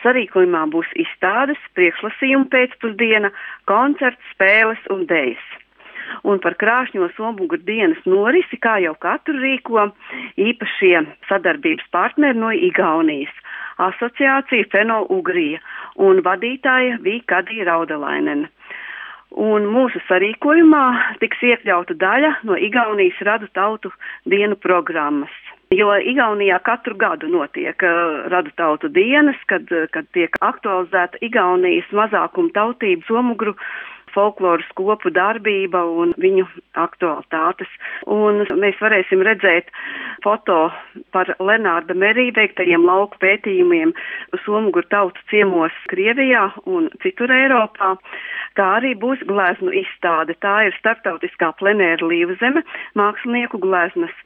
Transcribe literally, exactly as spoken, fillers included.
sarīkojumā būs izstādes, priekšlasījuma pēcpusdiena, koncerts, spēles un dejas. Un par Krāšņo Somuguru dienas norisi, kā jau katru rīko, īpašie sadarbības partneri no Igaunijas, asociācija Feno-Ugrija un vadītāja Vīkadija Raudalainena. Un mūsu sarīkojumā tiks iekļauta daļa no Igaunijas radu tautu dienu programmas. Jo Igaunijā katru gadu notiek uh, radu tautu dienas, kad, kad tiek aktualizēta Igaunijas mazākuma tautību somugru folkloras kopu darbība un viņu aktualitātes. Un mēs varēsim redzēt foto par Lenārda Merī veiktajiem lauku pētījumiem somugru tautu ciemos Krievijā un citur Eiropā. Kā arī būs gleznu izstāde. Tā ir starptautiskā plenēra Līvzeme mākslinieku gleznas.